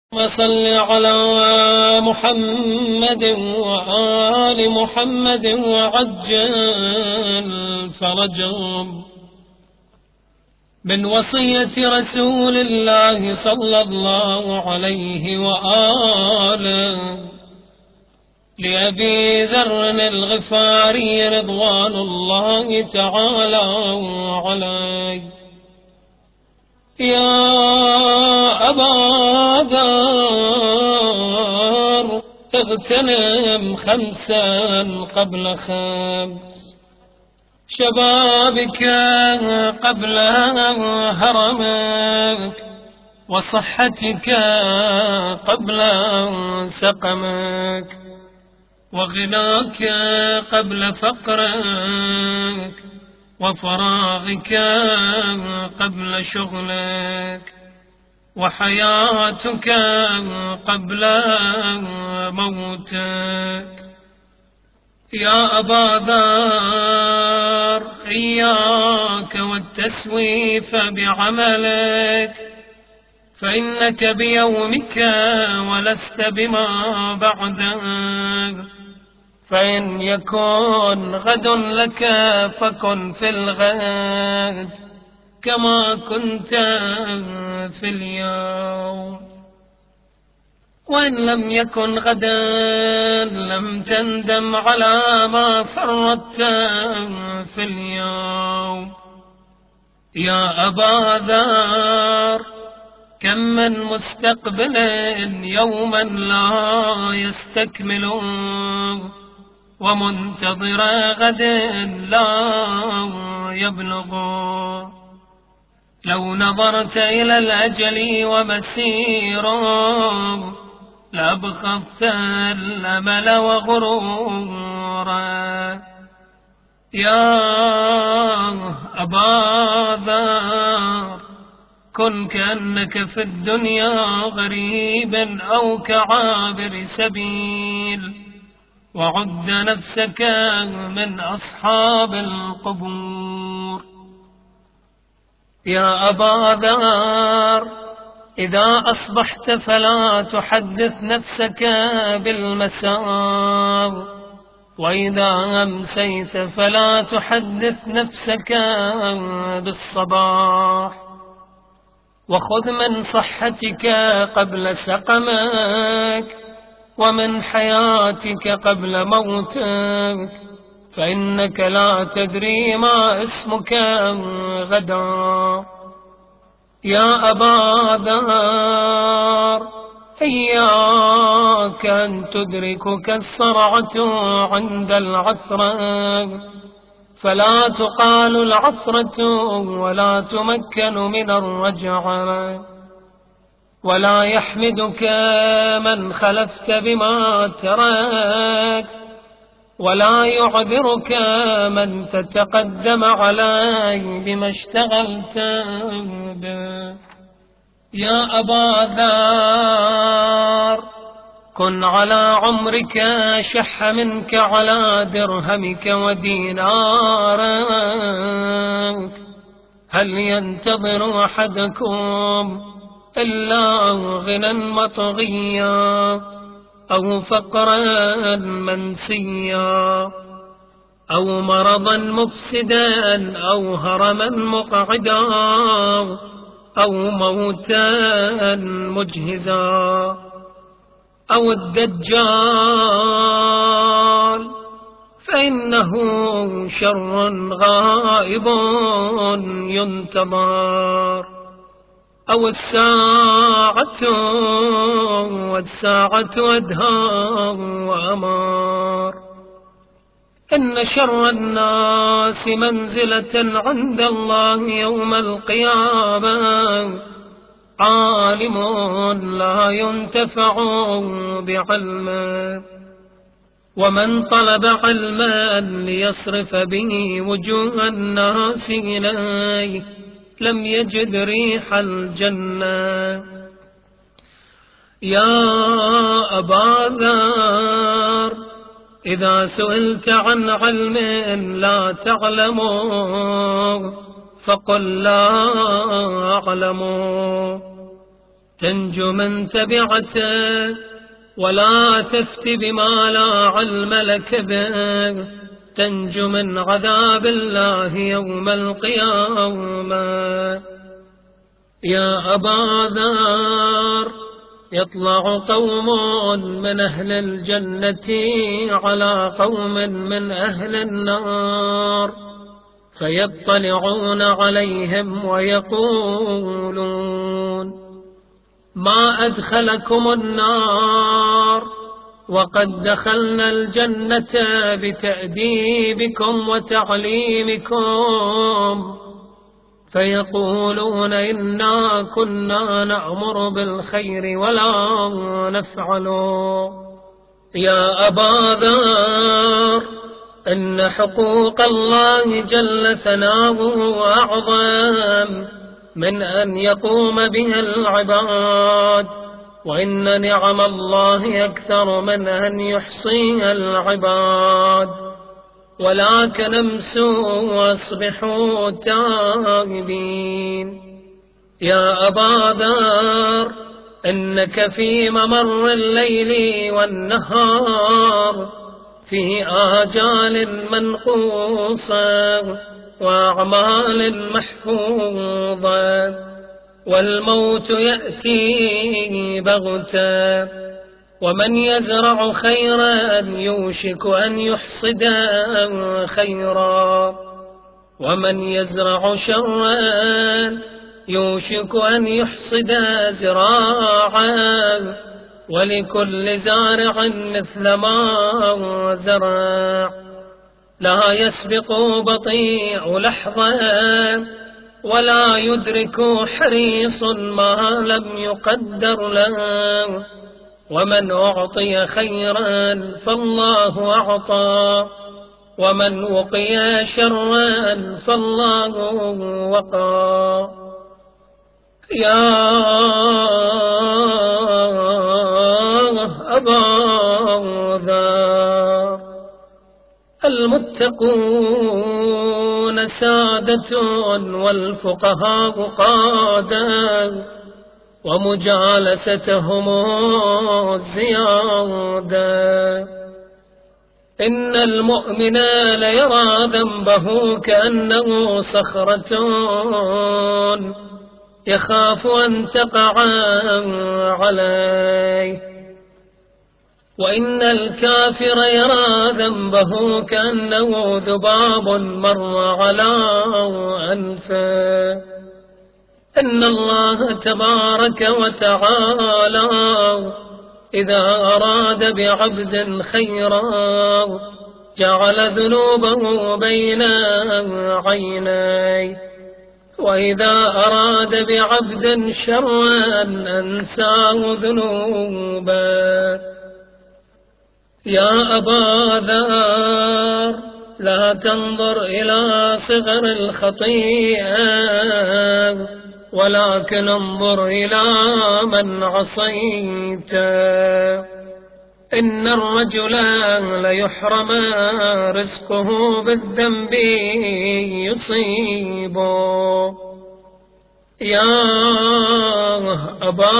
وصل على محمد وآل محمد وعجل فرجهم من وصية رسول الله صلى الله عليه وآله لأبي ذر الغفاري رضوان الله تعالى عليه. يا أبا ذر اغتنم خمسا قبل خمس، شبابك قبل هرمك، وصحتك قبل سقمك، وغناك قبل فقرك، وفراغك قبل شغلك، وحياتك قبل موتك. يا أبا ذر إياك والتسويف بعملك، فإنك بيومك ولست بما بعدك، فإن يكن غد لك فكن في الغد كما كنت في اليوم، وإن لم يكن غدا لم تندم على ما فرطت في اليوم. يا أبا ذر كم من مستقبل يوما لا يستكمله، ومنتظر غد لا يبلغ. لو نظرت إلى الأجل ومسيره لأبخفت الأمل وغرورا. يا أبا ذر كن كأنك في الدنيا غريب أو كعابر سبيل، وعد نفسك من أصحاب القبور. يا أبا ذر إذا أصبحت فلا تحدث نفسك بالمساء، وإذا أمسيت فلا تحدث نفسك بالصباح. وخذ من صحتك قبل سقمك، ومن حياتك قبل موتك، فإنك لا تدري ما اسمك غدا. يا أبا ذر إياك أن تدركك الصرعة عند العثرة، فلا تقال العثرة ولا تمكن من الرجعة، ولا يحمدك من خلفت بما تركت، ولا يعذرك من تتقدم عليه بما اشتغلت به. يا أبا ذر كن على عمرك شح منك على درهمك ودينارك. هل ينتظر أحدكم إلا غنى مطغيا، أو فقرا منسيا، أو مرضا مفسدا، أو هرما مقعدا، أو موتا مجهزا، أو الدجال، فإنه شر غائب ينتظر، أو الساعة والساعة أدهى وأمار. إن شر الناس منزلة عند الله يوم القيامة عالم لا ينتفع بعلمه، ومن طلب علما ليصرف به وجوه الناس إليه لم يجد ريح الجنة. يا أبا ذر إذا سئلت عن علم لا تعلمه فقل لا أعلم. تنجو من تبعته، ولا تفت بما لا علم لك به، تنجو من عذاب الله يوم القيامة. يا أبا ذر، يطلع قوم من أهل الجنة على قوم من أهل النار، فيطلعون عليهم ويقولون: ما أدخلكم النار وقد دخلنا الجنة بتأديبكم وتعليمكم؟ فيقولون: إنا كنا نأمر بالخير ولا نفعله. يا أبا ذر، إن حقوق الله جل ثناؤه أعظم من أن يقوم بها العباد، وإن نعم الله أكثر من أن يحصيها العباد، ولكن امسوا واصبحوا تائبين. يا أبا ذر، إنك في ممر الليل والنهار فيه آجال منقوصة وأعمال محفوظة، والموت يأتي بغتة، ومن يزرع خيرا يوشك أن يحصد خيرا، ومن يزرع شرا يوشك أن يحصد زراعا، ولكل زارع مثل ما زرع. لا يسبق بطيء لحظة، ولا يدرك حريص ما لم يقدر له، ومن أعطي خيرا فالله أعطى، ومن وقي شرا فالله وقى. يا أبا ذر، المتقون سادة والفقهاء قادة، ومجالستهم الزيادة. إن المؤمن ليرى ذنبه كأنه صخرة يخاف أن تقع عليه، وإن الكافر يرى ذنبه كأنه ذباب مر على أنفه. إن الله تبارك وتعالى إذا أراد بعبد خيرا جعل ذنوبه بين عينيه، وإذا أراد بعبد شرا أنساه ذنوبه. يا أبا ذر، لا تنظر إلى صغر الخطيئة، ولكن انظر إلى من عصيت. إن الرجل ليحرم رزقه بالذنب يصيبه. يا أبا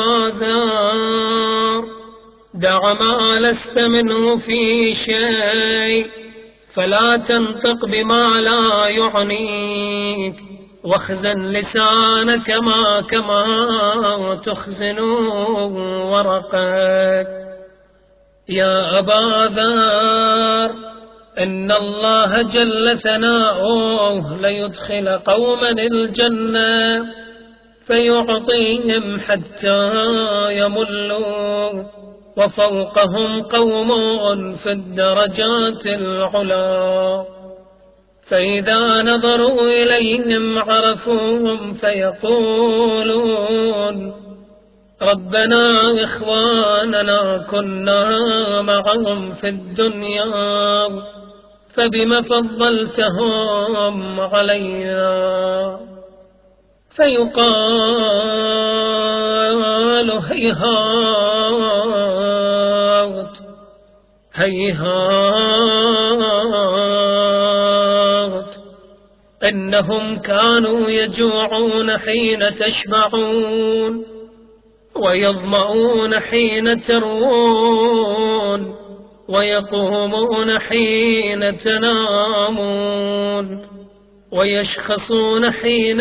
ذر، دع ما لست منه في شيء، فلا تنطق بما لا يعنيك، واخزن لسانك كما تخزن ورقك. يا أبا ذر، إن الله جل ثناؤه ليدخل قوما الجنة فيعطيهم حتى يملوا، وفوقهم قوم في الدرجات العلا، فإذا نظروا إليهم عرفوهم فيقولون: ربنا إخواننا كنا معهم في الدنيا فبم فضلتهم علينا. فيقال: هيهات هيهات، إنهم كانوا يجوعون حين تشبعون، ويظمؤون حين تروون ويقومون حين تنامون ويشخصون حين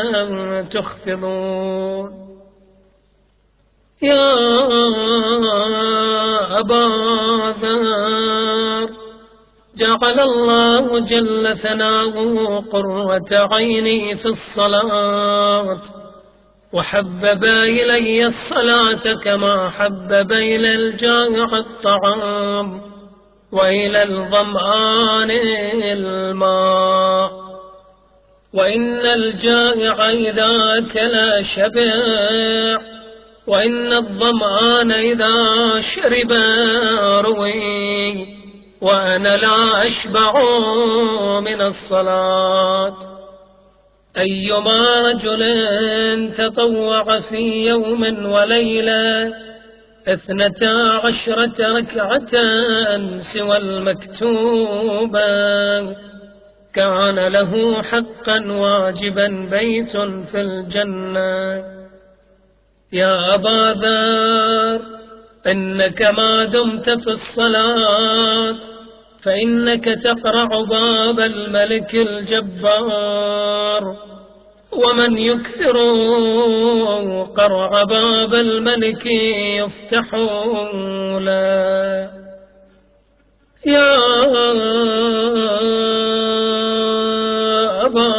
تخفضون. يا أبا ذر جعل الله جل ثناؤه قرة عيني في الصلاة، وحبب إلي الصلاة كما حبب إلى الجائع الطعام وإلى الظمآن الماء. وإن الجائع إذا أكل شبع، وإن الظمآن إذا شرب روي، وأنا لا أشبع من الصلاة. أيما رجل تطوع في يوم وليلة 12 ركعة سوى المكتوبة كان له حقا واجبا بيت في الجنة. يا أبا ذر إنك ما دمت في الصلاة فإنك تقرع باب الملك الجبار، ومن يكثر قرع باب الملك يفتح له. يا أبا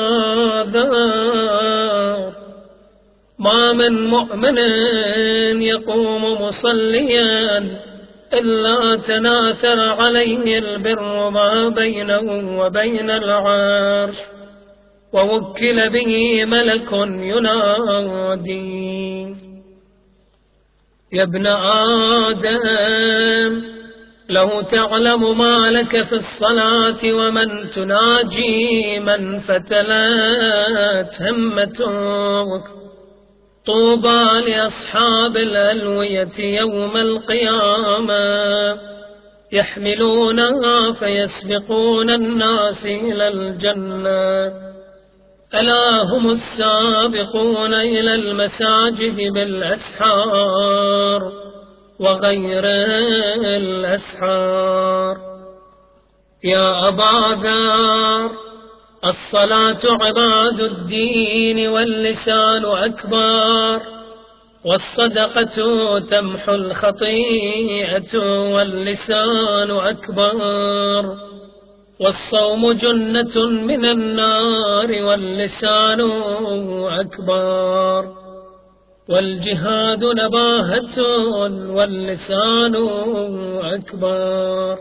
ذر ما من مؤمن يقوم مصليا إلا تناثر عليه البر ما بينه وبين العرش، ووكل به ملك ينادي: يا ابن آدم لو تعلم ما لك في الصلاة ومن تناجي من فتلت همتك. طوبى لأصحاب الألوية يوم القيامة يحملونها فيسبقون الناس إلى الجنة. ألا هم السابقون إلى المساجد بالأسحار وغير الأسحار. يا أبا ذر الصلاة عماد الدين واللسان أكبر، والصدقة تمحو الخطيئة واللسان أكبر، والصوم جنة من النار واللسان أكبر، والجهاد نباهة واللسان أكبر.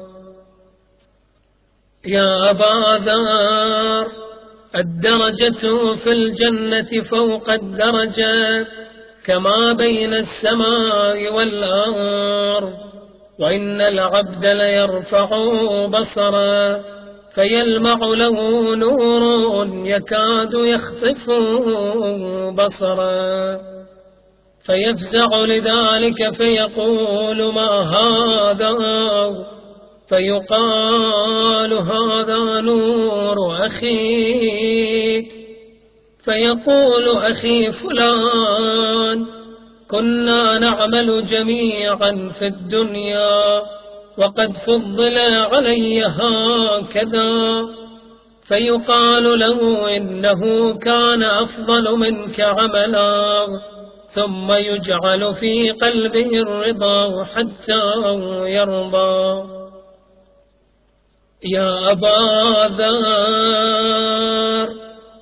يا أبا ذر الدرجة في الجنة فوق الدرجة كما بين السماء والأرض، وإن العبد ليرفع بصره فيلمع له نور يكاد يخطف بصره، فيفزع لذلك فيقول: ما هذا؟ فيقال: هذا نور أخيك. فيقول: أخي فلان كنا نعمل جميعا في الدنيا وقد فضل علي هكذا. فيقال له: إنه كان أفضل منك عملا، ثم يجعل في قلبه الرضا حتى يرضى. يا أبا ذر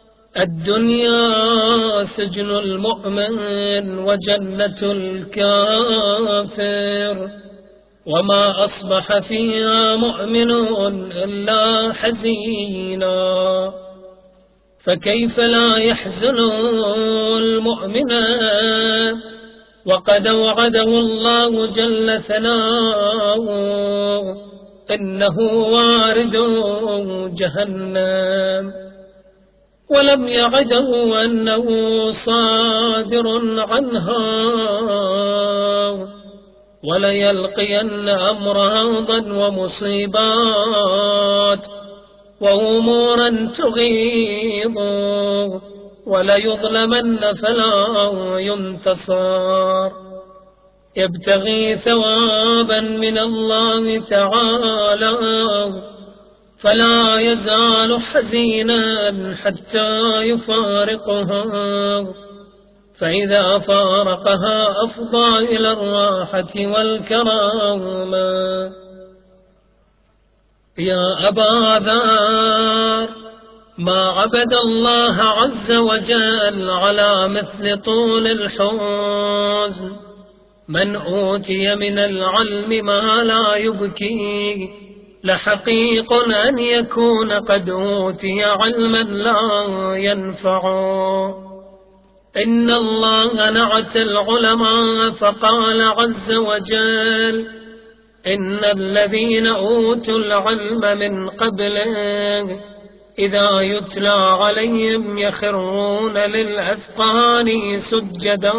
الدنيا سجن المؤمن وجنة الكافر، وما أصبح فيها مؤمن إلا حزينا، فكيف لا يحزن المؤمن وقد وعده الله جل ثناؤه إنه وارد جهنم، ولم يعده أنه صادر عنها، وليلقين أمراضا ومصيبات وأمورا تغيظ، وليظلمن فلا ينتصر. يبتغي ثوابا من الله تعالى، فلا يزال حزينا حتى يفارقها، فإذا فارقها أفضى إلى الراحة والكرامة. يا أبا ذر، ما عبد الله عز وجل على مثل طول الحزن. من أوتي من العلم ما لا يبكي لحقيق أن يكون قد أوتي علما لا ينفع. إن الله نعت العلماء فقال عز وجل: إن الذين أوتوا العلم من قبله إذا يتلى عليهم يخرون للأذقان سجدا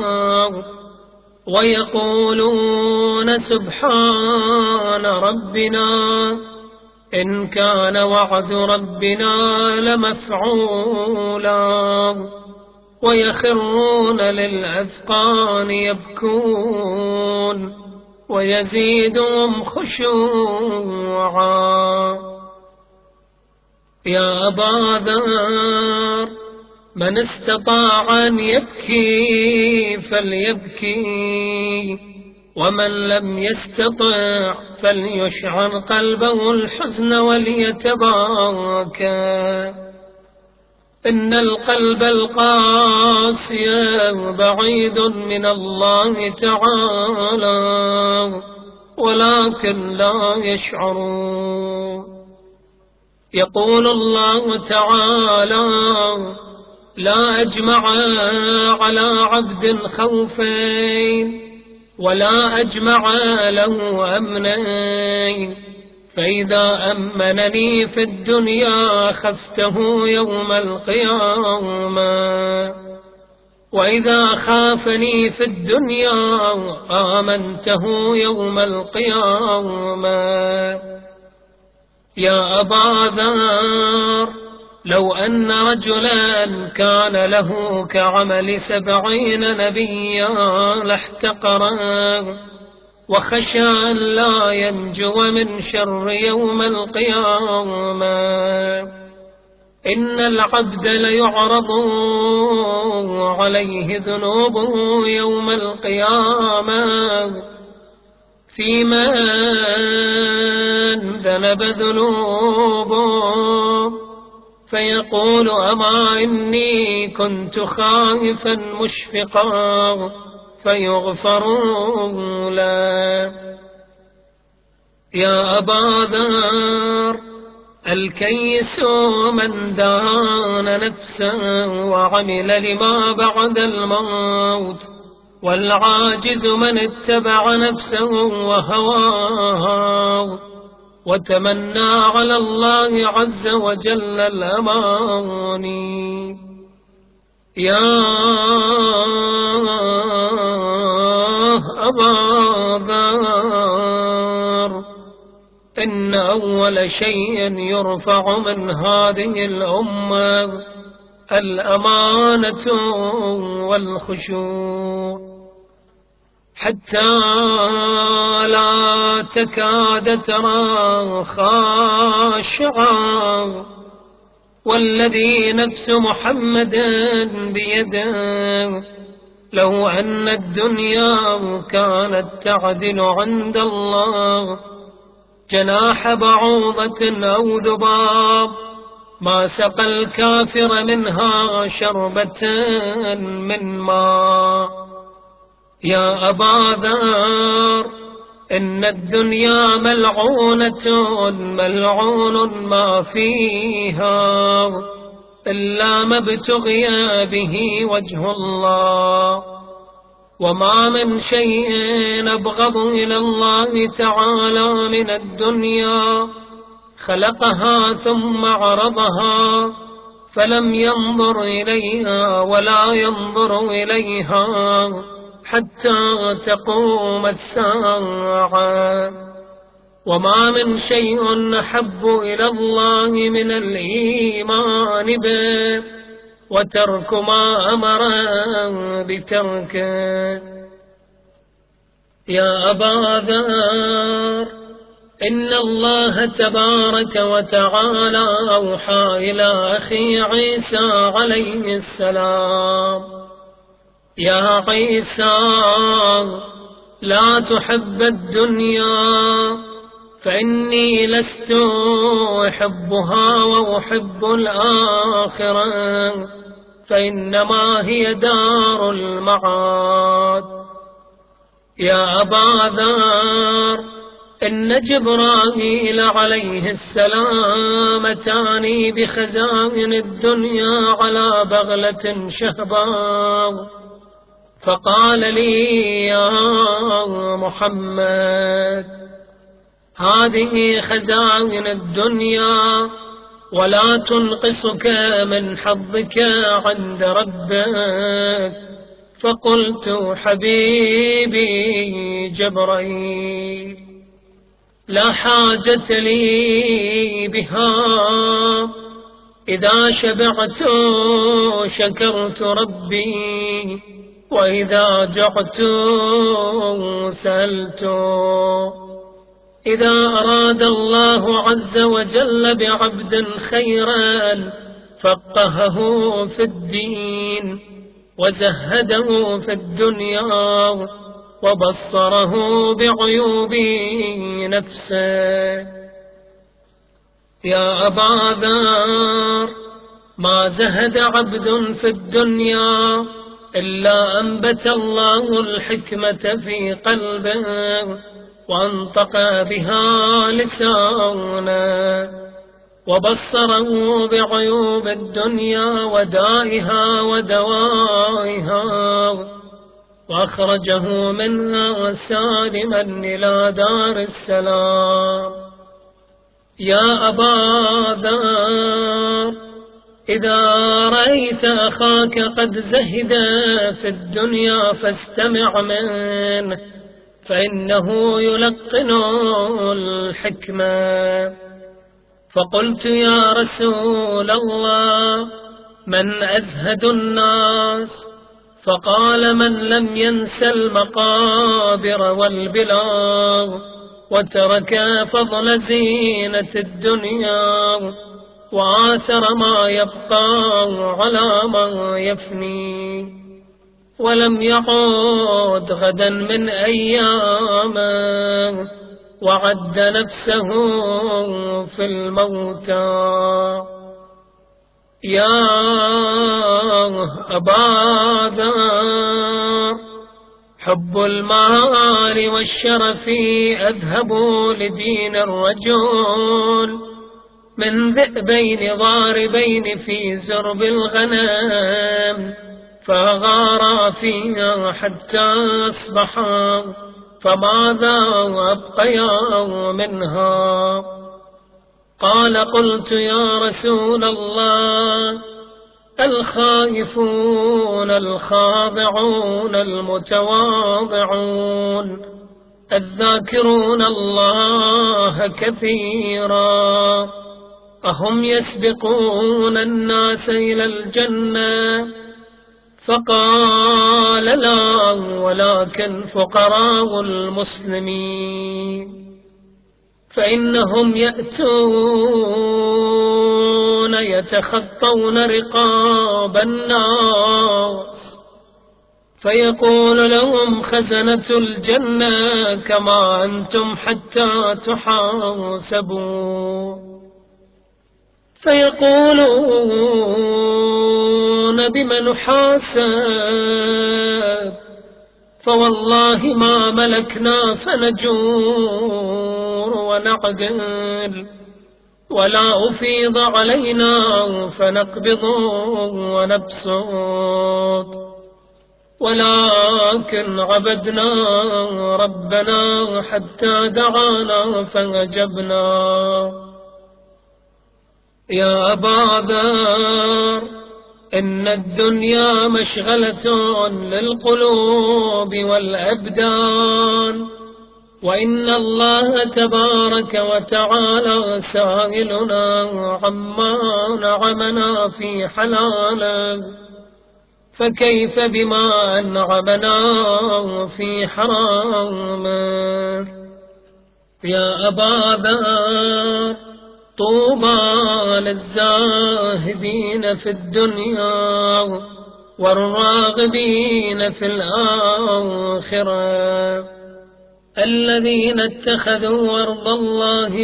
ويقولون سبحان ربنا إن كان وعد ربنا لمفعولا، ويخرون للأذقان يبكون ويزيدهم خشوعا. يا أبا ذر، من استطاع أن يبكي فليبكي، ومن لم يستطع فليشعر قلبه الحزن وليتباكى. إن القلب القاسي بعيد من الله تعالى ولكن لا يشعرون. يقول الله تعالى: لا أجمع على عبد خوفين ولا أجمع له أمنين، فإذا أمنني في الدنيا خفته يوم القيامة، وإذا خافني في الدنيا آمنته يوم القيامة. يا أبا ذر، لو أن رجلا كان له كعمل 70 نبيا لاحتقره وخشى أن لا ينجو من شر يوم القيامة. إن العبد ليعرض عليه ذنوبه يوم القيامة في من ذنب ذنوبه، فيقول: أما إني كنت خائفا مشفقا، فيغفر له. يا أبا ذر، الكيس من دان نفسه وعمل لما بعد الموت، والعاجز من اتبع نفسه وهواه وتمنى على الله عز وجل الأماني. يا أبا ذر، إن أول شيء يرفع من هذه الأمة الأمانة والخشوع، حتى لا تكاد ترى خاشعا، والذي نفس محمد بيده لو أن الدنيا كانت تعدل عند الله جناح بعوضة أو ذباب ما سقى الكافر منها شربة من ماء. يا أبا ذر، إن الدنيا ملعونة ملعون ما فيها إلا ما ابتغي به وجه الله، وما من شيء أبغض إلى الله تعالى من الدنيا خلقها ثم عرضها فلم ينظر إليها ولا ينظر إليها حتى تقوم الساعة. وما من شيء أحب إلى الله من الإيمان به وترك ما أمر بتركه. يا أبا ذر، إن الله تبارك وتعالى أوحى إلى أخي عيسى عليه السلام: يا عيسى، لا تحب الدنيا، فإني لست أحبها وأحب الآخرة، فإنما هي دار المعاد. يا أبا ذر، إن جبرائيل عليه السلام أتاني بخزائن الدنيا على بغلة شهباء، فقال لي: يا محمد، هذه خزائن الدنيا، ولا تنقصك من حظك عند ربك. فقلت: حبيبي جبرائيل، لا حاجة لي بها، إذا شبعت شكرت ربي، وإذا جعت سألت. إذا أراد الله عز وجل بعبد خيرا فقهه في الدين، وزهده في الدنيا، وبصره بعيوب نفسه. يا أبا ذر، ما زهد عبد في الدنيا إلا أنبت الله الحكمة في قلبه، وانطق بها لسانه، وبصره بعيوب الدنيا ودائها ودوائها، وأخرجه منها سالما إلى دار السلام. يا أبا ذر، إذا رأيت أخاك قد زهد في الدنيا فاستمع منه، فإنه يلقن الحكمة. فقلت: يا رسول الله، من أزهد الناس؟ فقال: من لم ينس المقابر والبلاغ، وترك فضل زينة الدنيا، وآثر ما يبقى على ما يفني، ولم يعود غدا من أيامه، وعد نفسه في الموتى. يا أبا ذر، حب المال والشرف أذهب لدين الرجل من ذئبين ضاربين في زرب الغنم، فغارا فيها حتى أصبحا، فماذا أبقيا منها؟ قال: قلت: يا رسول الله، الخائفون الخاضعون المتواضعون الذاكرون الله كثيرا، أهم يسبقون الناس إلى الجنة؟ فقال: لا، ولكن فقراء المسلمين، فإنهم يأتون يتخطون رقاب الناس، فيقول لهم خزنة الجنة: كما أنتم حتى تحاسبوا. فيقولون: بما نحاسب؟ فوالله ما ملكنا فنجور ونعدل، ولا أفيض علينا فنقبض ونبسط، ولكن عبدنا ربنا حتى دعانا فأجبنا. يا أبا ذر، إن الدنيا مشغلة للقلوب والأبدان، وإن الله تبارك وتعالى سائلنا عما نعمنا في حلاله، فكيف بما أنعمنا في حرامه. يا أبا ذر طوبى للزاهدين في الدنيا والراغبين في الآخرة، الذين اتخذوا أرض الله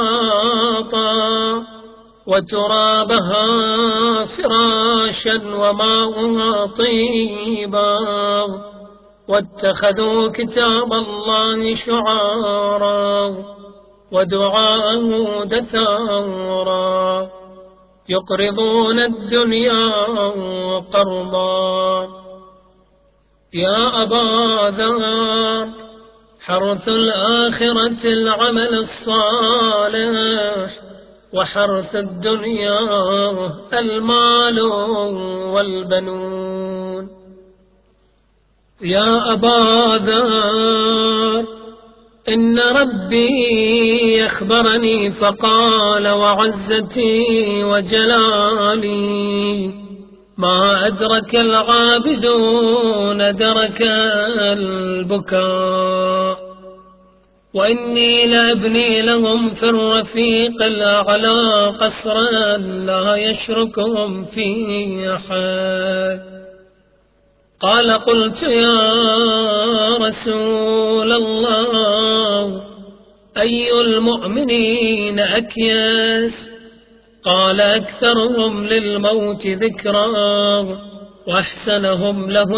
بساطا وترابها فراشا وماؤها طيبا، واتخذوا كتاب الله شعارا ودعاءه دثارا، يقرضون الدنيا قرضا. يا أبا ذر حرث الآخرة العمل الصالح، وحرث الدنيا المال والبنون. يا أبا ذر إن ربي أخبرني فقال وعزتي وجلالي ما أدرك العابدون درك البكاء، وإني لأبني لهم في الرفيق الأعلى قصرا لا يشركهم فيه أحد. قال قلت يا رسول الله أي المؤمنين أكيس؟ قال أكثرهم للموت ذكرا وأحسنهم له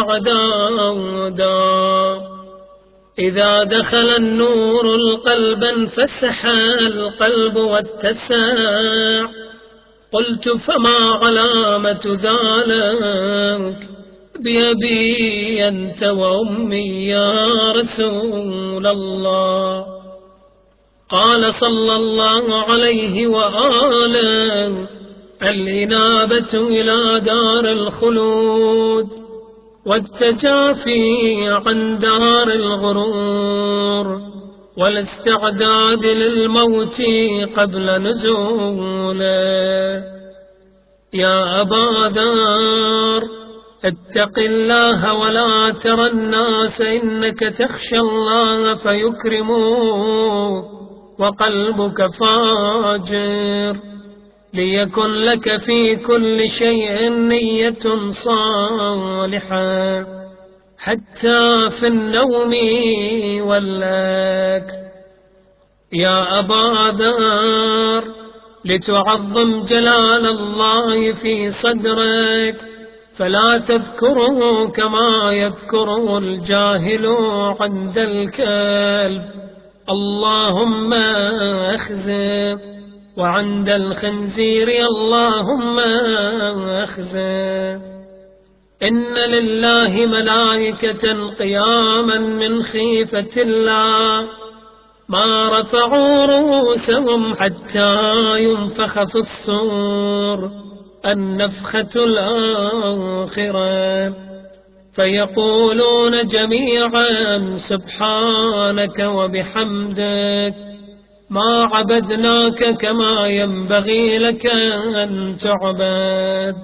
استعدادا. إذا دخل النور القلب انفسح القلب واتسع. قلت فما علامة ذلك؟ بأبي أنت وأمي يا رسول الله. قال صلى الله عليه وآله الإنابة إلى دار الخلود والتجافي عن دار الغرور والاستعداد للموت قبل نزوله. يا أبا ذر اتق الله ولا ترى الناس إنك تخشى الله فيكرموك وقلبك فاجر، ليكن لك في كل شيء نية صالحة حتى في النوم والأكل. يا أبا ذر لتعظم جلال الله في صدرك فلا تذكره كما يذكره الجاهل عند الكلب اللهم أخزه، وعند الخنزير اللهم أخزه. إن لله ملائكة قياما من خيفة الله ما رفعوا رؤوسهم حتى ينفخ في الصور النفخة الآخرة، فيقولون جميعا سبحانك وبحمدك ما عبدناك كما ينبغي لك أن تعبد.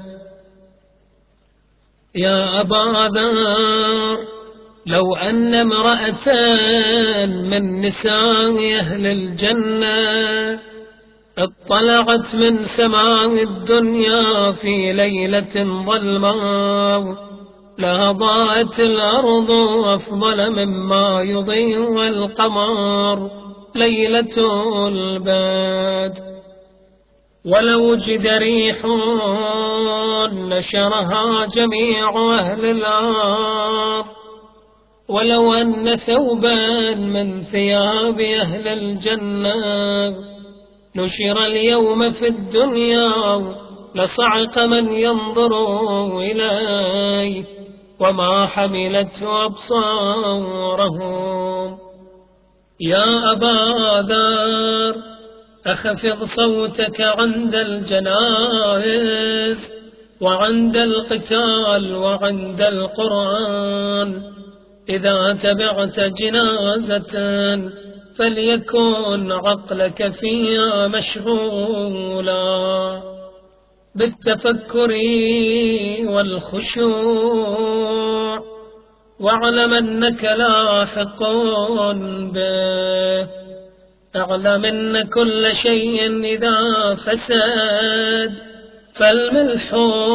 يا أبا ذر لو أن امرأة من نساء أهل الجنة اطلعت من سماء الدنيا في ليلة ظلماء لأضاءت الأرض أفضل مما يضيء القمر ليلة البدر، ولو وجد ريح نشرها جميع أهل الأرض، ولو أن ثوبا من ثياب أهل الجنة نشر اليوم في الدنيا لصعق من ينظر إليه وما حملته أبصارهم. يا أبا ذر أخفض صوتك عند الجنائز وعند القتال وعند القرآن. إذا تبعت جنازة فليكن عقلك فيها مشغولا. بالتفكر والخشوع، واعلم أنك لاحق به. اعلم أن كل شيء إذا فسد فالملح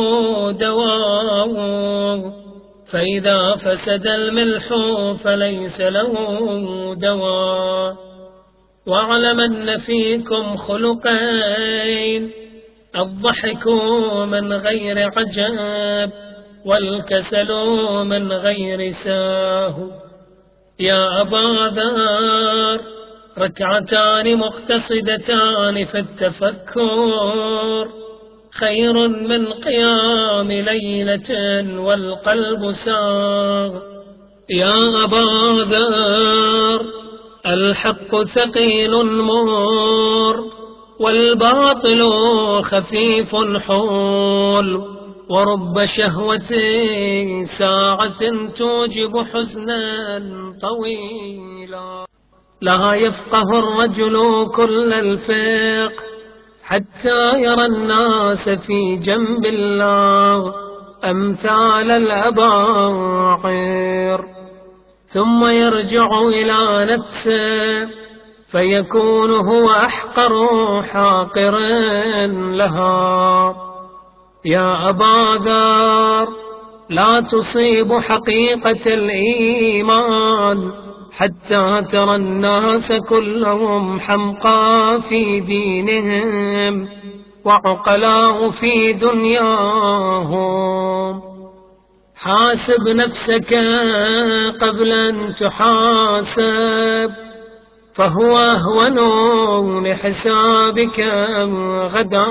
دواء، فإذا فسد الملح فليس له دواء. واعلم أن فيكم خلقين: الضحك من غير عجب، والكسل من غير سهو. يا أبا ذر، ركعتان مقتصدتان في التفكر خير من قيام ليلة والقلب ساغ. يا أبا ذر، الحق ثقيل مر، والباطل خفيف حول، ورب شهوة ساعة توجب حزنا طويلا. لا يفقه الرجل كل الفقه حتى يرى الناس في جنب الله أمثال الأباعر، ثم يرجع إلى نفسه فيكون هو أحقر حاقر لها. يا أبا ذر، لا تصيب حقيقة الإيمان حتى ترى الناس كلهم حمقى في دينهم وعقلاء في دنياهم. حاسب نفسك قبل أن تحاسب، فهو أهون لحسابك غدا.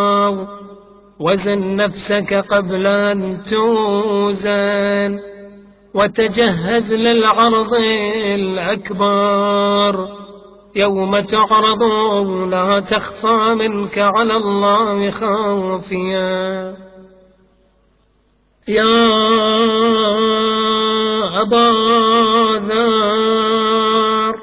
وزن نفسك قبل أن توزن، وتجهز للعرض الأكبر. يوم تعرض لا تخفى منك على الله خافية. يا أبا ذر،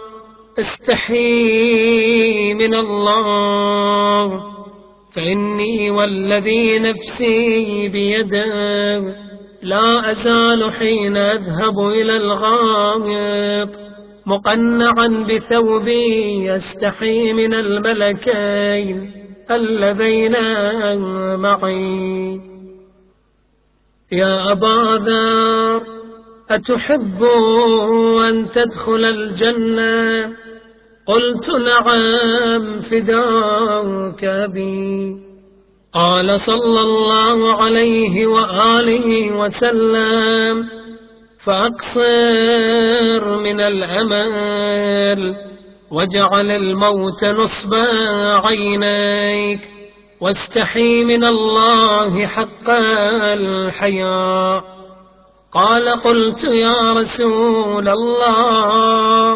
استحي من الله، فإني والذي نفسي بيده لا أزال حين أذهب إلى الغائط مقنعا بثوبي يستحي من الملكين اللذين معي. يا أبا ذر، أتحب أن تدخل الجنة؟ قلت نعم، فداك أبي. قال صلى الله عليه وآله وسلم: فأقصر من الأمل، واجعل الموت نصب عينيك، واستحي من الله حق الحياء. قال: قلت يا رسول الله،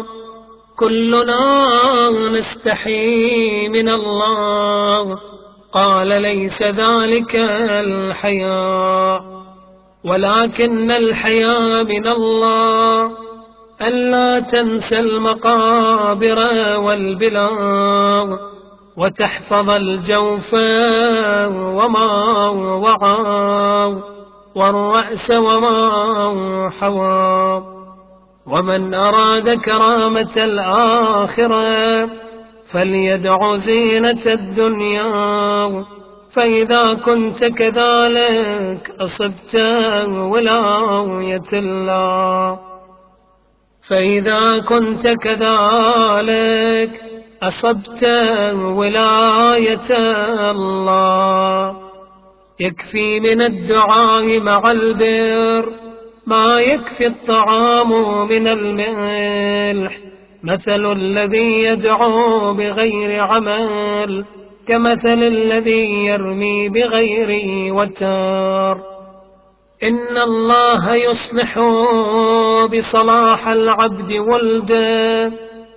كلنا نستحي من الله. قال: ليس ذلك الحياء، ولكن الحياء من الله ألا تنسى المقابر والبلاد، وتحفظ الجوف وما وعى، والرأس وما حوى. ومن أراد كرامة الآخرة فليدع زينة الدنيا، فإذا كنت كذلك أصبت ولاية الله. فإذا كنت كذلك أصبت ولاية الله. يكفي من الدعاء مع البر ما يكفي الطعام من الملح. مثل الذي يدعو بغير عمل كمثل الذي يرمي بغير وتر. إن الله يصلح بصلاح العبد ولده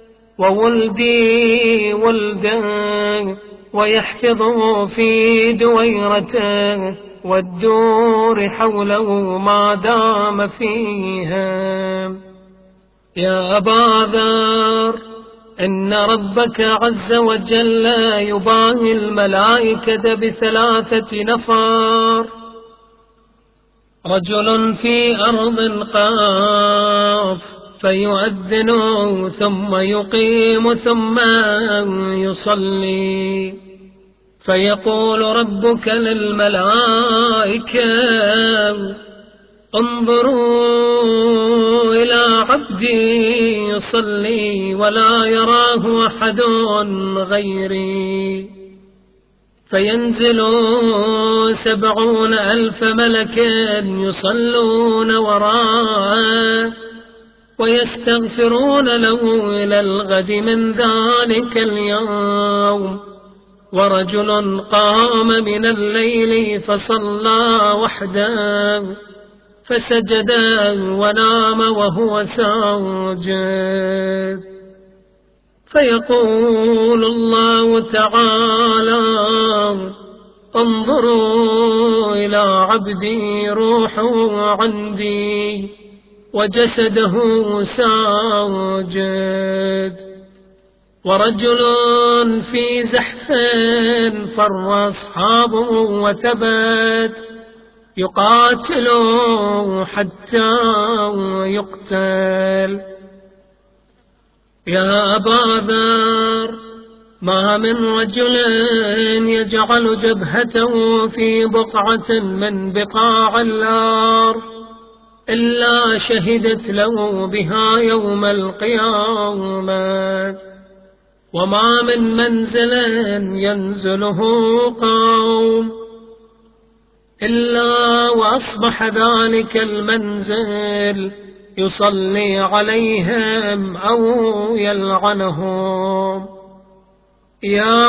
وولدي ولده، ويحفظ في دويرته والدور حوله ما دام فيها. يا أبا ذر، إن ربك عز وجل يباهي الملائكة ب3 نفر: رجل في أرض قاف فيؤذن ثم يقيم ثم يصلي، فيقول ربك للملائكة: انظروا إلى عبدي يصلي ولا يراه أحد غيري. فينزل 70,000 ملك يصلون وراءه ويستغفرون له إلى الغد من ذلك اليوم. ورجل قام من الليل فصلى وحده فسجد ونام وهو ساجد، فيقول الله تعالى: انظروا إلى عبدي روحه عندي وجسده ساجد. ورجل في زحف فر أصحابه وثبت يقاتل حتى يقتل. يا أبا ذر، ما من رجل يجعل جبهته في بقعة من بقاع الأرض إلا شهدت له بها يوم القيامة. وما من منزل ينزله قوم إلا وأصبح ذلك المنزل يصلي عليهم أو يلعنهم. يا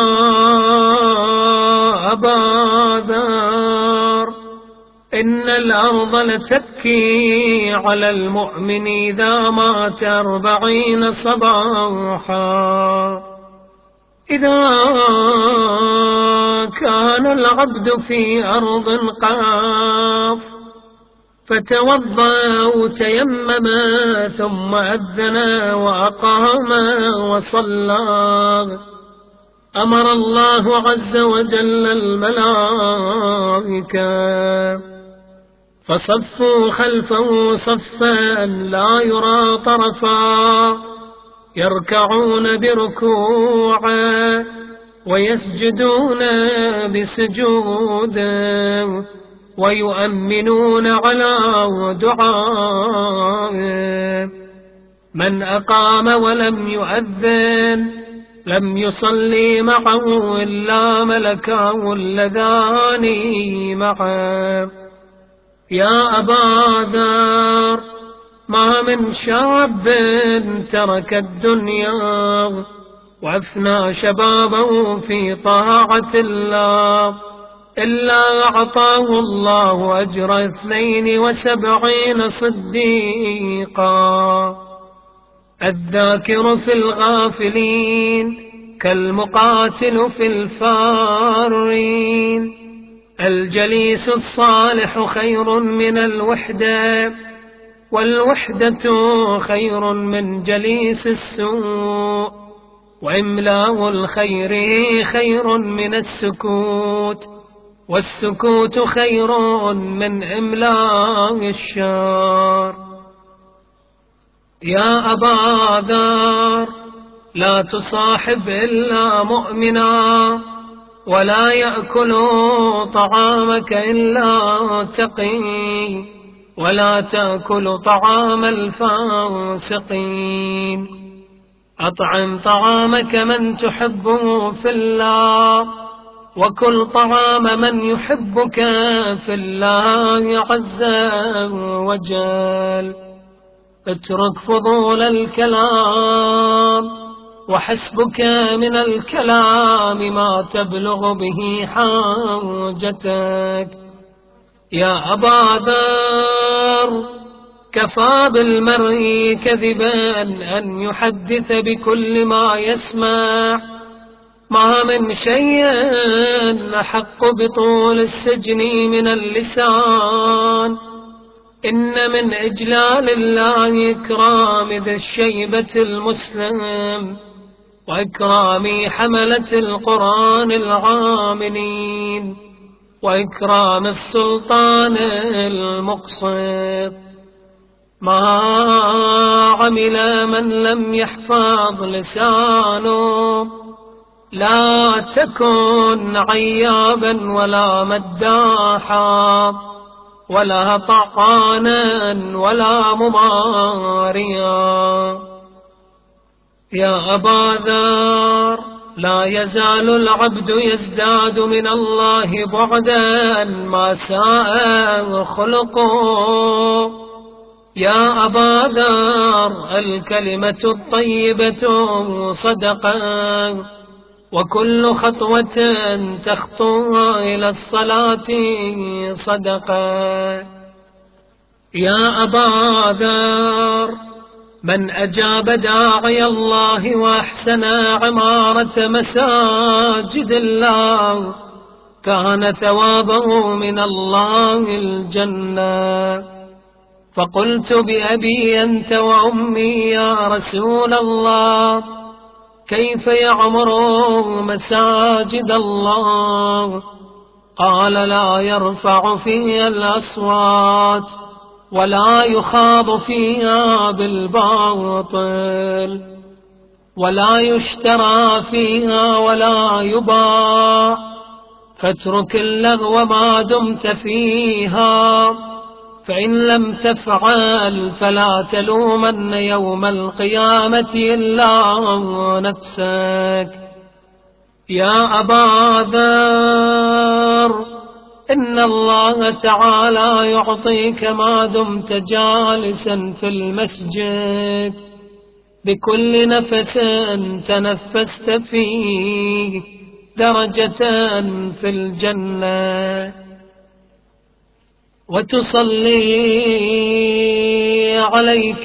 أبا ذر، إن الأرض لتبكي على المؤمن إذا مات 40 صباحا. إذا كان العبد في أرض قاف فتوضأ وتيمم ثم أذن وأقام وصلى، أمر الله عز وجل الملائكة فصفوا خلفه صفا لا يرى طرفا، يركعون بركوعه ويسجدون بسجوده ويؤمنون على دعائه. من أقام ولم يؤذن لم يصلي معه إلا ملكاه اللذان معه. يا أبا ذر، ما من شاب ترك الدنيا وأفنى شبابه في طاعة الله إلا أعطاه الله أجر 72 صديقا. الذاكر في الغافلين كالمقاتل في الفارين. الجليس الصالح خير من الوحدة، والوحدة خير من جليس السوء، وإملاء الخير خير من السكوت، والسكوت خير من إملاء الشر. يا أبا ذر، لا تصاحب إلا مؤمنا، ولا يأكل طعامك إلا تقي، ولا تأكل طعام الفاسقين. أطعم طعامك من تحبه في الله، وكل طعام من يحبك في الله عز وجل. اترك فضول الكلام، وحسبك من الكلام ما تبلغ به حاجتك. يا أبا ذر، كفى بالمرء كذبا أن يحدث بكل ما يسمع. ما من شيء أحق بطول السجن من اللسان. إن من إجلال الله إكرام ذي الشيبة المسلم وإكرام حملة القرآن العاملين، وإكرام السلطان المقسط. ما عمل من لم يحفظ لسانه، لا تكن عيابا ولا مداحا ولا طعانا ولا مماريا. يا أبا ذر، لا يزال العبد يزداد من الله بعدا ما ساء خلقه. يا أبا ذر، الكلمة الطيبة صدقة، وكل خطوة تخطو إلى الصلاة صدقة. يا أبا ذر، من أجاب داعي الله وأحسن عمارة مساجد الله كان ثوابه من الله الجنة. فقلت بأبي أنت وأمي يا رسول الله، كيف يعمر مساجد الله؟ قال لا يرفع فيها الأصوات ولا يخاض فيها بالباطل ولا يشترى فيها ولا يباع، فاترك اللغو ما دمت فيها، فإن لم تفعل فلا تلومن يوم القيامة إلا نفسك. يا أبا ذر، إن الله تعالى يعطيك ما دمت جالسا في المسجد بكل نفس تنفست فيه درجة في الجنة، وتصلي عليك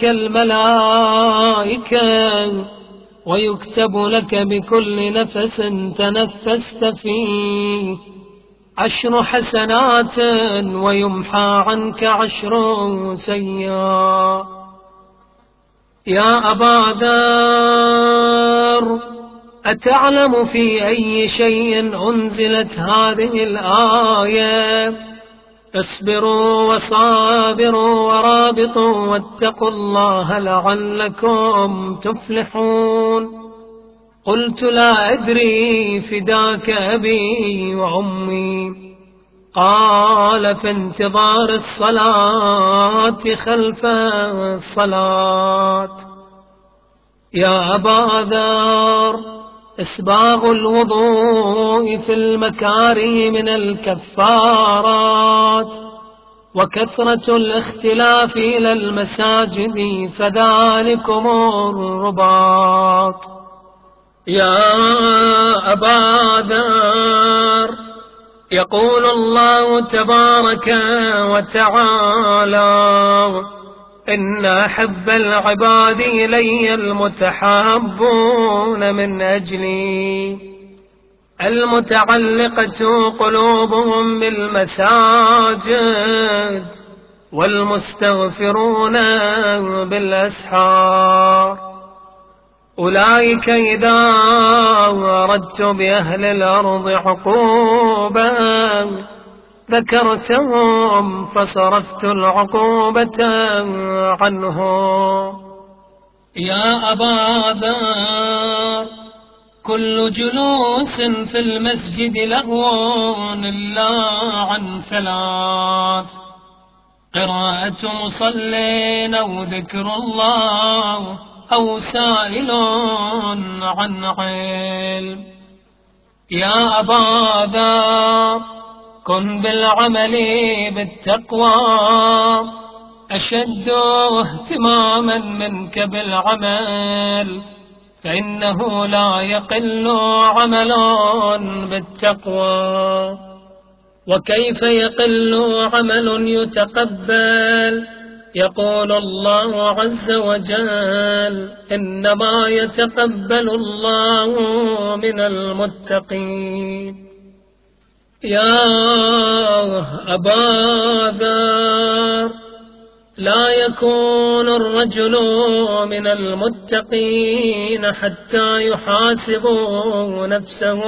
الملائكة ويكتب لك بكل نفس تنفست فيه 10 حسنات ويمحى عنك 10 سيئات. يا أبا ذر، أتعلم في أي شيء أنزلت هذه الآية؟ اصبروا وصابروا ورابطوا واتقوا الله لعلكم تفلحون. قلت لا أدري، فداك أبي وأمي. قال في انتظار الصلاة خلف الصلاة. يا أبا ذر، إسباغ الوضوء في المكاره من الكفارات، وكثرة الاختلاف إلى المساجد فذلكم الرباط. يا أبا ذر، يقول الله تبارك وتعالى: إن أحب العباد إلي المتحابون من أجلي، المتعلقة قلوبهم بالمساجد، والمستغفرون بالأسحار. أولئك إذا أردت بأهل الأرض عقوبا ذكرتهم فصرفت العقوبة عنهم. يا أبا ذر، كل جلوس في المسجد لهو إلا عن 3: قراءة مصل أو ذكر الله أو سائل عن علم. يا أبا ذر، كن بالعمل بالتقوى أشد اهتماما منك بالعمل، فإنه لا يقل عمل بالتقوى. وكيف يقل عمل يتقبل؟ يقول الله عز وجل: إنما يتقبل الله من المتقين. يا أبا ذر، لا يكون الرجل من المتقين حتى يحاسبوا نفسه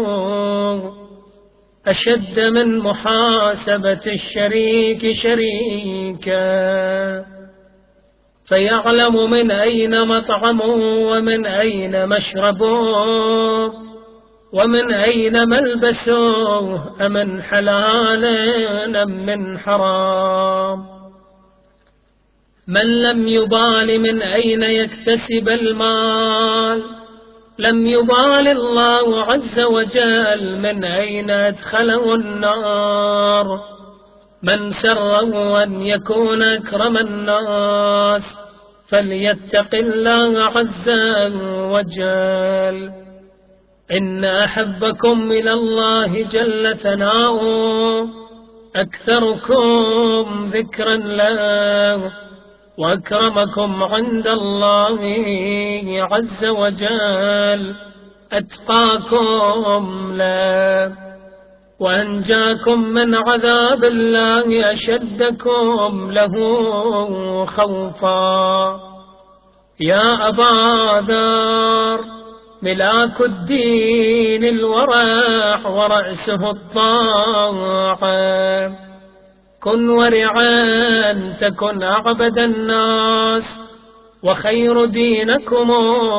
أشد من محاسبة الشريك شريكا، فيعلم من أين مطعمه ومن أين مشربه ومن أين ملبسه، أمن حلال أم من حرام. من لم يبال من أين يكتسب المال لم يبال الله عز وجل من أين أدخله النار. من سره أن يكون أكرم الناس فليتق الله عز وجل. إن أحبكم إلى الله جل ثناؤه أكثركم ذكرا له، وأكرمكم عند الله عز وجل أتقاكم له، وأنجاكم من عذاب الله أشدكم له خوفا. يا أبا ذر ملاك الدين الورع ورأسه الطاعة، كن ورعا تكن أعبد الناس، وخير دينكم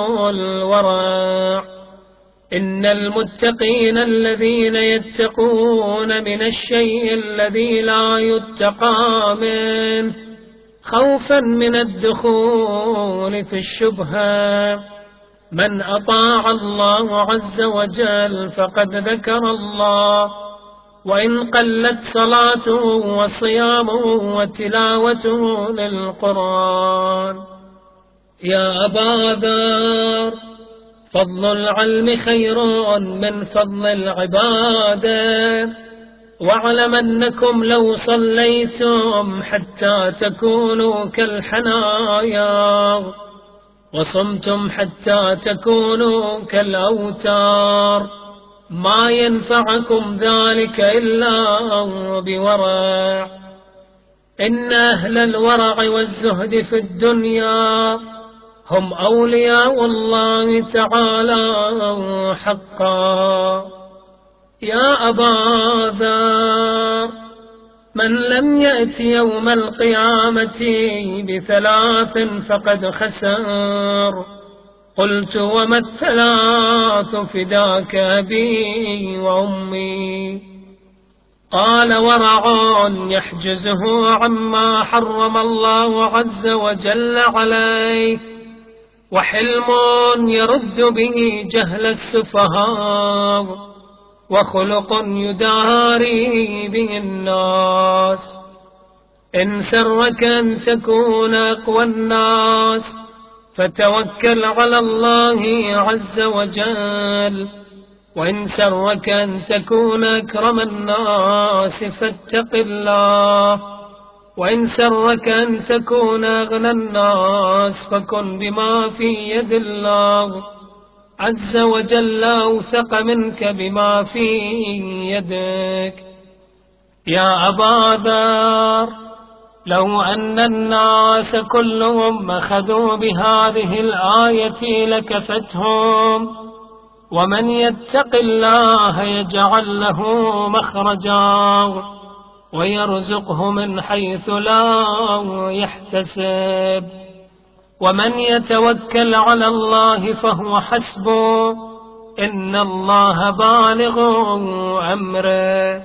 الورع. إن المتقين الذين يتقون من الشيء الذي لا يتقى منه خوفا من الدخول في الشبهة. من أطاع الله عز وجل فقد ذكر الله، وإن قلت صلاته وصيامه وتلاوته للقرآن. يا أبا ذر فضل العلم خير من فضل العبادة، واعلم أنكم لو صليتم حتى تكونوا كالحنايا وصمتم حتى تكونوا كالأوتار ما ينفعكم ذلك إلا بورع. إن أهل الورع والزهد في الدنيا هم أولياء الله تعالى حقا. يا أبا ذر من لم يأت يوم القيامة بثلاث فقد خسر. قلت وما الثلاث؟ فداك أبي وأمي. قال ورع يحجزه عما حرم الله عز وجل عليه، وحلم يرد به جهل السفهاء، وخلق يداري به الناس. إن سرك أن تكون أقوى الناس فتوكل على الله عز وجل، وإن سرك أن تكون أكرم الناس فاتق الله، وإن سرك أن تكون أغنى الناس فكن بما في يد الله عز وجل أوثق منك بما في يدك. يا أبا ذر لو أن الناس كلهم أخذوا بهذه الآية لكفتهم، ومن يتق الله يجعل له مخرجا ويرزقه من حيث لا يحتسب، ومن يتوكل على الله فهو حسبه، إن الله بالغ أمره.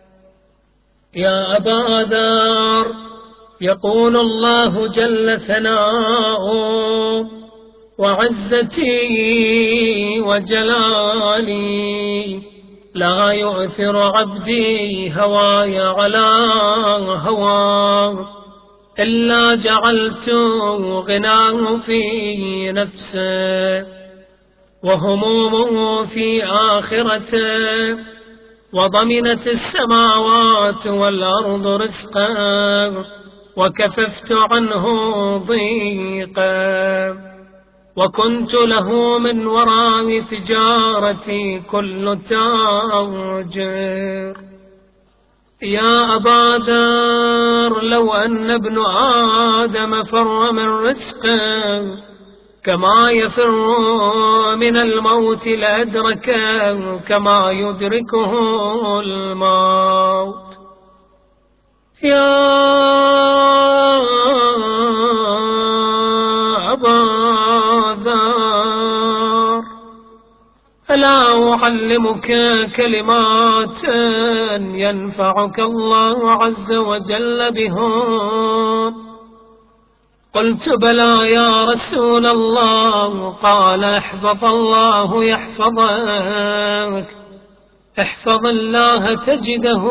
يا أبا ذر يقول الله جل ثناؤه وعزتي وجلالي لا يؤثر عبدي هواي على هواه، إلا جعلت غناه في نفسه وهمومه في آخرته، وضمنت السماوات والأرض رزقه، وكففت عنه ضيقا، وكنت له من وراء تجارتي كل تاجر. يا أبا ذر لو أن ابن آدم فر من رزقه كما يفر من الموت لأدركه كما يدركه الموت. يا أبا ذر ألا أعلمك كلمات ينفعك الله عز وجل بهن؟ قلت بلى يا رسول الله. قال احفظ الله يحفظك، احفظ الله تجده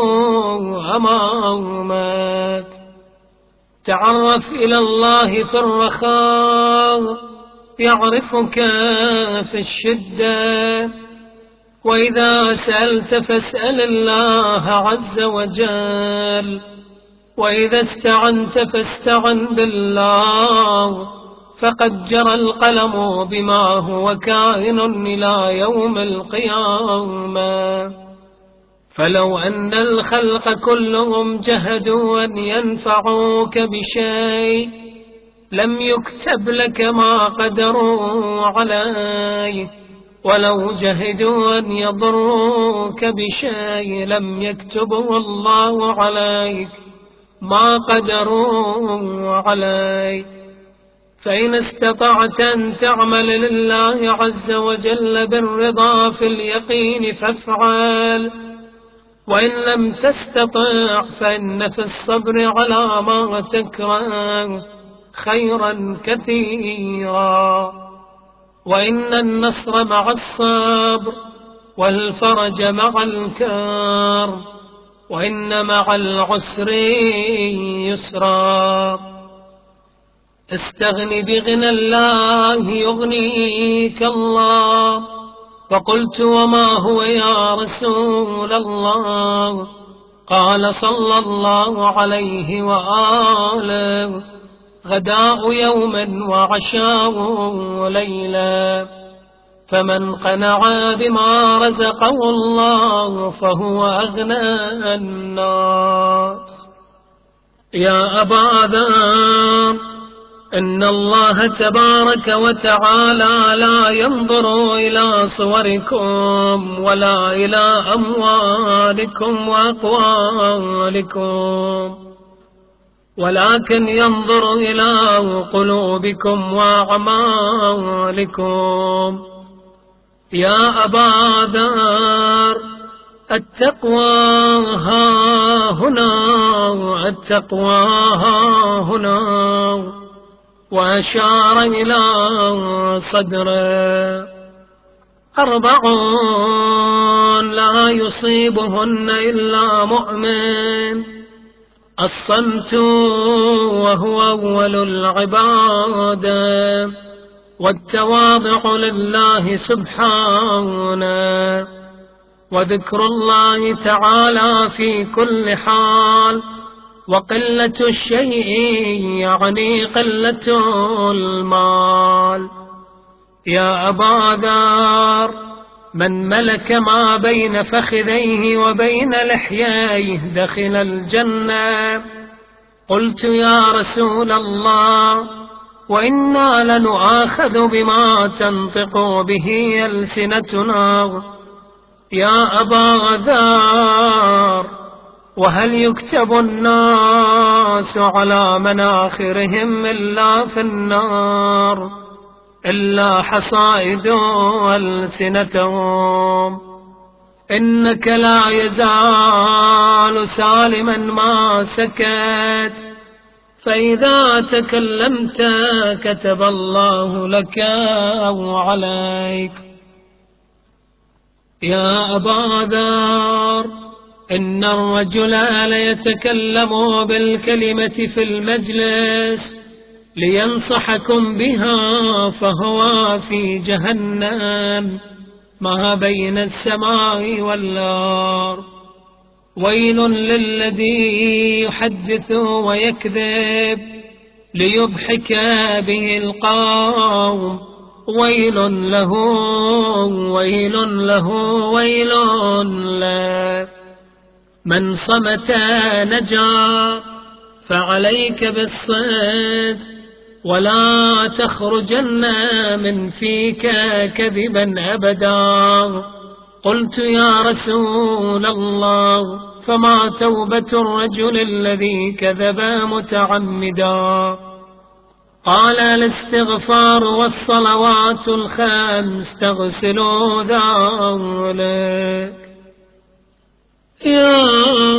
أمامك، تعرف إلى الله في الرخاء يعرفك في الشدة، وإذا سألت فاسأل الله عز وجل، وإذا استعنت فاستعن بالله، فقد جرى القلم بما هو كائن إلى يوم القيامة. فلو أن الخلق كلهم جهدوا أن ينفعوك بشيء لم يكتب لك ما قدروا عليه، ولو جهدوا أن يضروك بشيء لم يكتبه الله عليك ما قدروا عليه. فإن استطعت أن تعمل لله عز وجل بالرضا في اليقين فافعل، وإن لم تستطع فإن في الصبر على ما تكره خيرا كثيرا، وإن النصر مع الصبر والفرج مع الكرب، وإن مع العسر يسرا. استغن بغنى الله يغنيك الله. فقلت وما هو يا رسول الله؟ قال صلى الله عليه وآله غداء يوم وعشاء ليلة، فمن قنع بما رزقه الله فهو أغنى الناس. يا أبا ذر إن الله تبارك وتعالى لا ينظر إلى صوركم ولا إلى أموالكم وأقوالكم، ولكن ينظر إلى قلوبكم وأعمالكم. يا أبا ذر التقوى ها هنا، التقوى ها هنا، وأشار إلى صدره. 4 لا يصيبهن إلا مؤمن: الصمت وهو أول العبادة، والتواضع لله سبحانه، وذكر الله تعالى في كل حال، وقلة الشيء يعني قلة المال. يا أبا ذر من ملك ما بين فخذيه وبين لحييه دخل الجنة. قلت يا رسول الله وإنا لنؤاخذ بما تنطق به ألسنتنا. يا أبا ذر وهل يكتب الناس على مناخرهم إلا في النار إلا حصائد ألسنتهم؟ إنك لا يزال سالما ما سكت، فإذا تكلمت كتب الله لك أو عليك. يا أبا ذر إن الرجل ليتكلم بالكلمة في المجلس لينصحكم بها فهو في جهنم ما بين السماء والأرض. ويل للذي يحدث ويكذب ليضحك به القوم، ويل له ويل له ويل له. من صمت نجا، فعليك بالصدق ولا تخرجن من فيك كذبا أبدا. قلت يا رسول الله فما توبة الرجل الذي كذب متعمدا؟ قال الاستغفار والصلوات الخمس تغسل ذلك. يا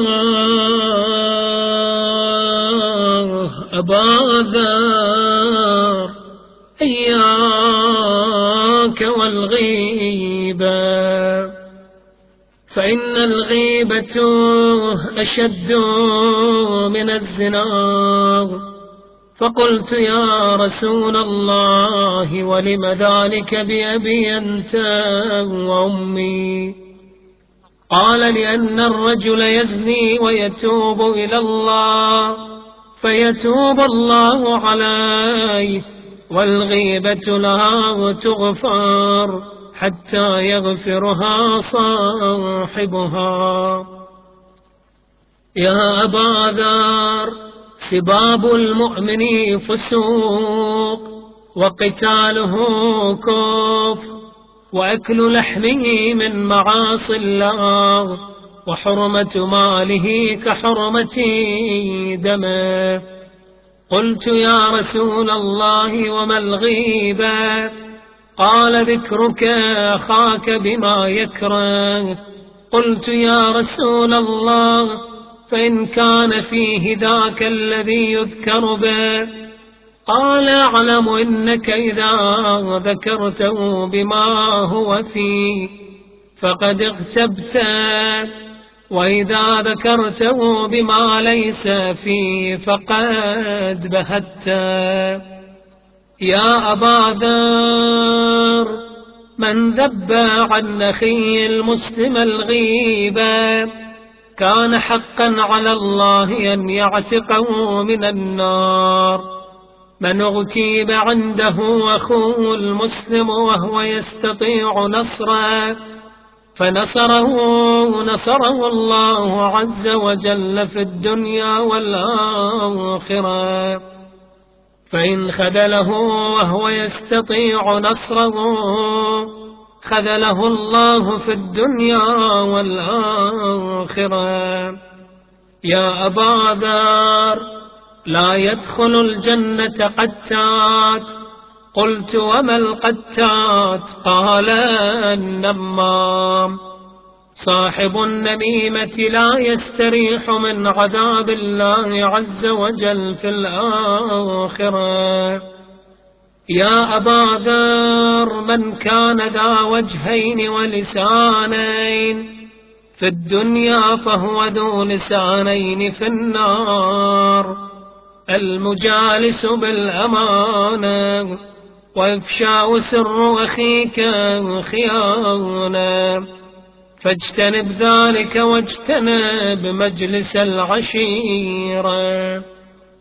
أبا ذر إياك والغيبة، فإن الغيبة أشد من الزنا. فقلت يا رسول الله ولم ذلك بأبي أنت وأمي؟ قال لأن الرجل يزني ويتوب إلى الله فيتوب الله عليه، والغيبة لا تغفر حتى يغفرها صاحبها. يا أبا ذر سباب المؤمن فسوق، وقتاله كفر، وأكل لحمه من معاصي الله، وحرمة ماله كحرمة دمه. قلت يا رسول الله وما الغيبة؟ قال ذكرك أخاك بما يكره. قلت يا رسول الله فإن كان فيه ذاك الذي يذكر به؟ قال أعلم إنك إذا ذكرته بما هو فيه فقد اغتبته، وإذا ذكرته بما ليس فيه فقد بهته. يا أبا ذر من ذب عن أخيه المسلم الغيبة كان حقا على الله أن يعتقه من النار. من اغتيب عنده أخوه المسلم وهو يستطيع نصره فنصره الله عز وجل في الدنيا والآخرة. فإن خذله وهو يستطيع نصره خذله الله في الدنيا والآخرة. يا أبا ذر لا يدخل الجنة قتات. قلت وما القتات؟ قال النمام. صاحب النميمة لا يستريح من عذاب الله عز وجل في الآخرة. يا أبا ذر من كان ذا وجهين ولسانين في الدنيا فهو ذو لسانين في النار. المجالس بالأمانة، وإفشاء سر أخيك خيانة، فاجتنب ذلك واجتنب مجلس العشيرة.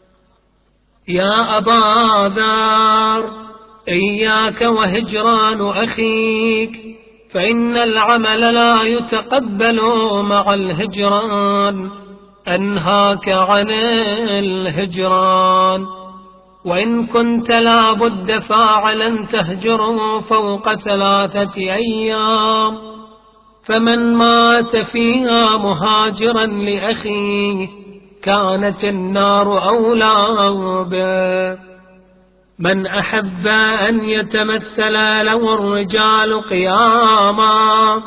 يا أبا ذر إياك وهجران أخيك، فإن العمل لا يتقبل مع الهجران. أنهاك عن الهجران، وإن كنت لا بد فاعلا تهجره فوق 3 أيام. فمن مات فيها مهاجرا لأخيه كانت النار أولى به. من أحب أن يتمثل له الرجال قياما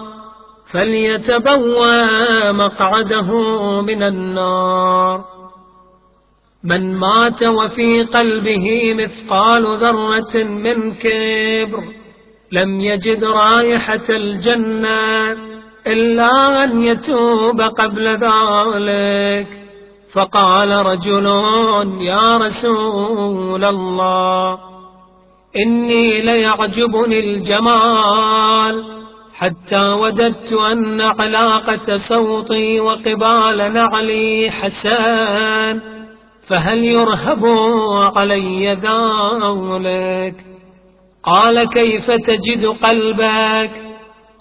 فليتبوأ مقعده من النار. من مات وفي قلبه مثقال ذرة من كبر لم يجد رائحة الجنة إلا أن يتوب قبل ذلك. فقال رجل يا رسول الله إني ليعجبني الجمال حتى وددت أن علاقة صوتي وقبال نعلي حسان، فهل يرهب علي ذلك؟ قال كيف تجد قلبك؟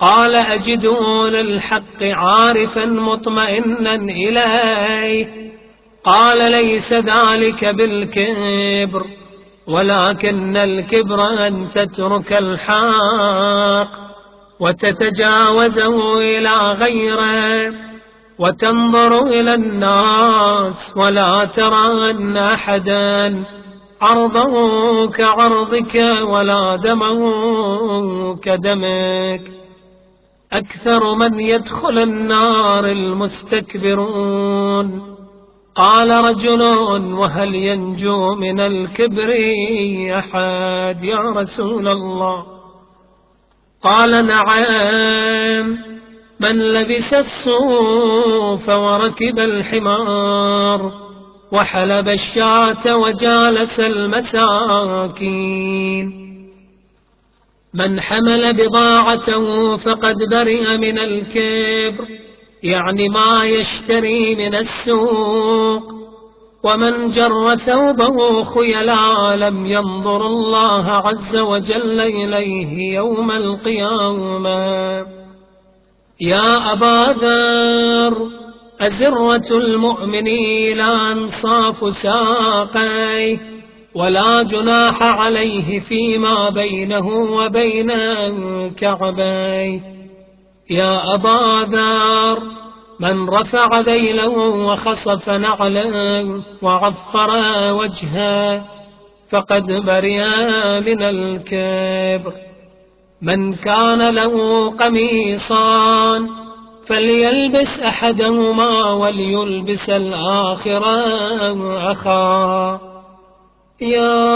قال أجده للحق عارفا مطمئنا إليه. قال ليس ذلك بالكبر، ولكن الكبر أن تترك الحق وتتجاوزه إلى غيره، وتنظر إلى الناس ولا ترى أن أحدا عرضه كعرضك ولا دمه كدمك. أكثر من يدخل النار المستكبرون. قال رجل: وهل ينجو من الكبر أحد يا رسول الله؟ قال: نعم، من لبس الصوف وركب الحمار وحلب الشاة وجالس المساكين. من حمل بضاعته فقد برئ من الكبر، يعني ما يشتري من السوق. ومن جر ثوبه خيلا لم ينظر الله عز وجل إليه يوم القيامة. يا أبا ذر، أزرة المؤمن لا أنصاف ساقيه، ولا جناح عليه فيما بينه وبين كعبيه. يا أبا ذر، من رفع ذيله وخصف نعله وعفر وجهه فقد برئ من الكبر. من كان له قميصان فليلبس أحدهما وليلبس الآخر أخاه. يا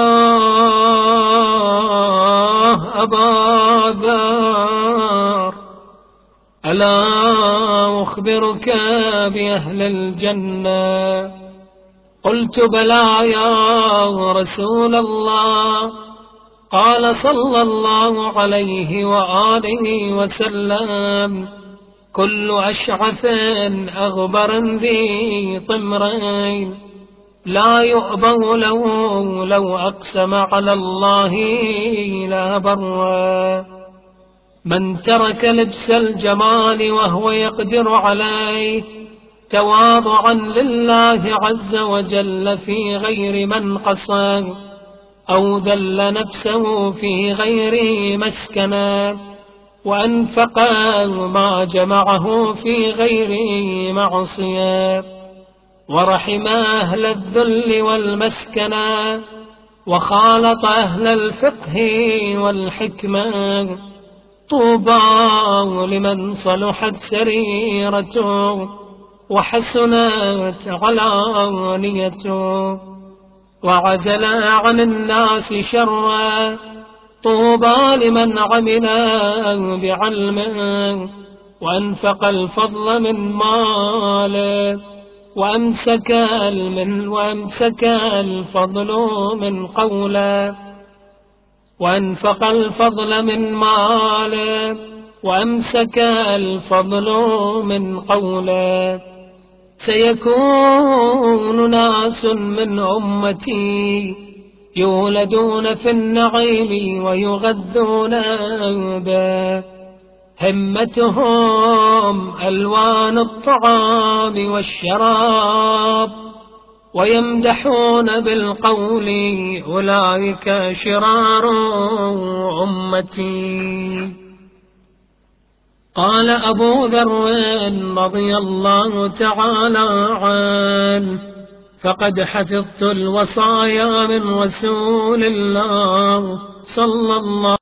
أبا ذر، ألا أخبرك بأهل الجنة؟ قلت: بلى يا رسول الله. قال صلى الله عليه وآله وسلم: كل أشعث أغبر ذي طمرين لا يؤبه له لو أقسم على الله لا بره. من ترك لبس الجمال وهو يقدر عليه تواضعا لله عز وجل في غير منقصه، أو دل نفسه في غير مسكنه، وأنفق ما جمعه في غير معصية، ورحم أهل الذل والمسكنة، وخالط أهل الفقه والحكمة، طوبى لمن صلحت سريرته وحسنت علانيته وعزل عن الناس شرا، طوبى لمن عمل بعلمه وأنفق الفضل من ماله وأمسك الفضل من قوله، وأنفق الفضل من ماله وأمسك الفضل من قوله. سيكون ناس من أمتي يولدون في النعيم ويغذون به، همتهم ألوان الطعام والشراب، ويمدحون بالقول أولئك شرار أمتي. قال أبو ذر رضي الله تعالى عنه: فقد حفظت الوصايا من رسول الله صلى الله